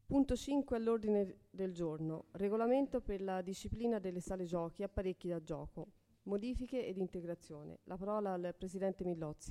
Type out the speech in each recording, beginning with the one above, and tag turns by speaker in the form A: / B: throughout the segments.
A: Punto 5 all'ordine del giorno. Regolamento per la disciplina delle sale giochi e apparecchi da gioco. Modifiche ed integrazione. La parola al Presidente Millozzi.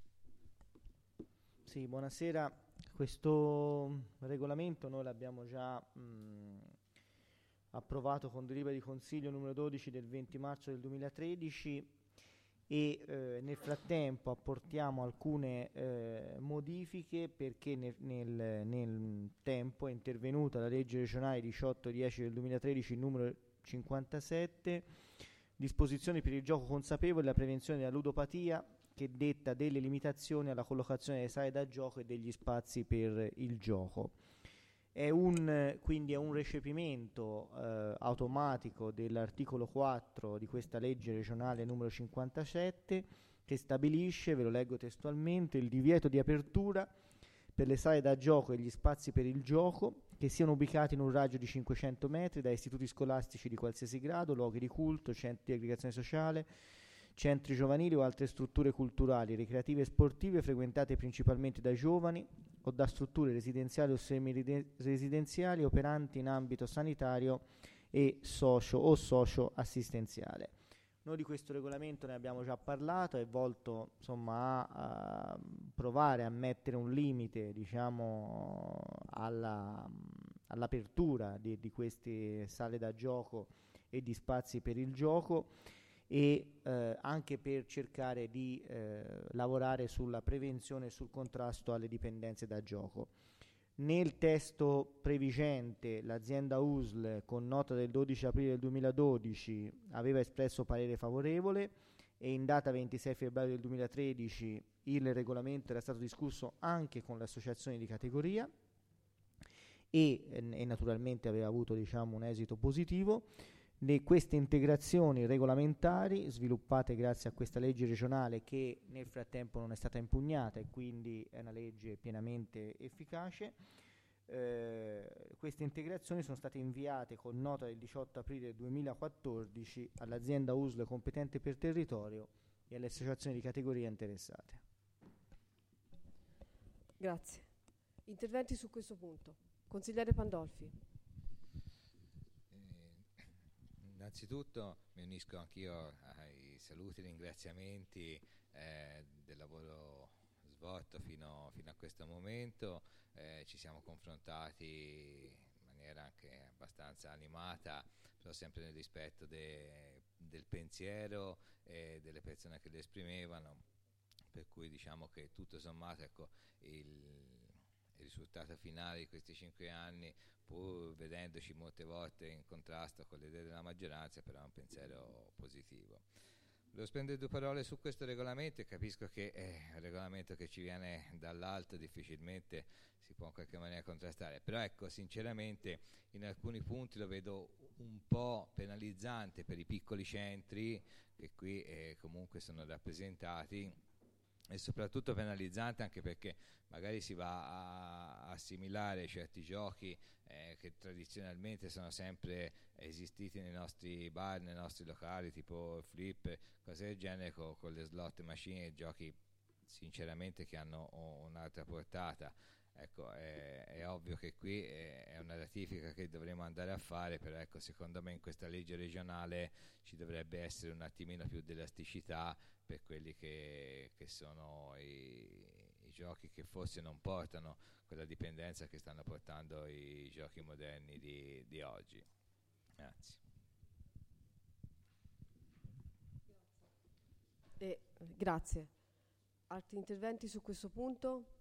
B: Sì, buonasera. Questo regolamento noi l'abbiamo già approvato con delibera di Consiglio numero 12 del 20 marzo del 2013 e nel frattempo apportiamo alcune modifiche perché nel tempo è intervenuta la legge regionale 18/10 del 2013 numero 57, disposizioni per il gioco consapevole e la prevenzione della ludopatia, che detta delle limitazioni alla collocazione delle sale da gioco e degli spazi per il gioco. Quindi è un recepimento automatico dell'articolo 4 di questa legge regionale numero 57, che stabilisce, ve lo leggo testualmente, il divieto di apertura per le sale da gioco e gli spazi per il gioco che siano ubicati in un raggio di 500 metri da istituti scolastici di qualsiasi grado, luoghi di culto, centri di aggregazione sociale, centri giovanili o altre strutture culturali, ricreative e sportive frequentate principalmente dai giovani o da strutture residenziali o semi-residenziali operanti in ambito sanitario e socio-assistenziale. Noi di questo regolamento ne abbiamo già parlato, è volto insomma a provare a mettere un limite, diciamo, all'apertura di queste sale da gioco e di spazi per il gioco, e anche per cercare di lavorare sulla prevenzione e sul contrasto alle dipendenze da gioco. Nel testo previgente l'azienda USL, con nota del 12 aprile del 2012, aveva espresso parere favorevole e in data 26 febbraio del 2013 il regolamento era stato discusso anche con le associazioni di categoria e naturalmente aveva avuto, diciamo, un esito positivo. Queste integrazioni regolamentari, sviluppate grazie a questa legge regionale che nel frattempo non è stata impugnata e quindi è una legge pienamente efficace, queste integrazioni sono state inviate con nota del 18 aprile 2014 all'azienda USL competente per territorio e alle associazioni di categoria interessate.
A: Grazie. Interventi su questo punto. Consigliere Pandolfi.
C: Innanzitutto mi unisco anch'io ai saluti e ringraziamenti del lavoro svolto fino a questo momento. Ci siamo confrontati in maniera anche abbastanza animata, però sempre nel rispetto del pensiero e delle persone che lo esprimevano, per cui diciamo che tutto sommato, ecco, il risultato finale di questi 5 anni, pur vedendoci molte volte in contrasto con le idee della maggioranza, però è un pensiero positivo. Volevo spendere 2 parole su questo regolamento e capisco che è un regolamento che ci viene dall'alto, difficilmente si può in qualche maniera contrastare, però ecco, sinceramente in alcuni punti lo vedo un po' penalizzante per i piccoli centri che qui comunque sono rappresentati, e soprattutto penalizzante anche perché magari si va a assimilare certi giochi che tradizionalmente sono sempre esistiti nei nostri bar, nei nostri locali, tipo flip, cose del genere, con le slot machine, giochi sinceramente che hanno un'altra portata. Ecco, è ovvio che qui è una ratifica che dovremo andare a fare, però ecco, secondo me in questa legge regionale ci dovrebbe essere un attimino più di elasticità per quelli che sono i giochi che forse non portano quella dipendenza che stanno portando i giochi moderni di oggi. Grazie.
A: Grazie. Altri interventi su questo punto?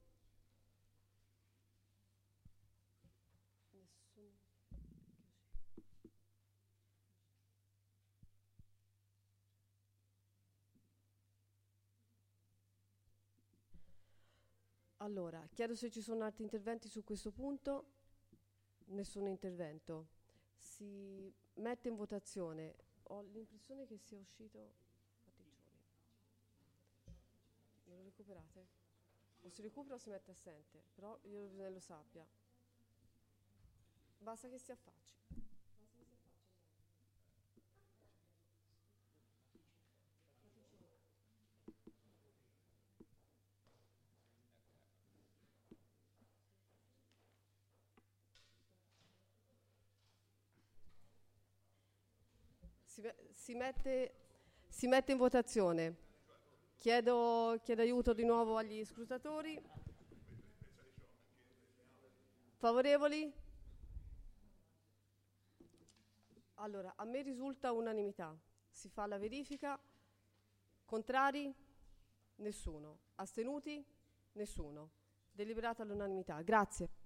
A: Allora, chiedo se ci sono altri interventi su questo punto. Nessun intervento. Si mette in votazione. Ho l'impressione che sia uscito Patticcioni. Non lo recuperate? O si recupera o si mette assente, però io bisogna che lo sappia. Basta che si affacci. Si mette in votazione. Chiedo aiuto di nuovo agli scrutatori. Favorevoli? Allora, a me risulta unanimità. Si fa la verifica. Contrari? Nessuno. Astenuti? Nessuno. Deliberato all'unanimità. Grazie.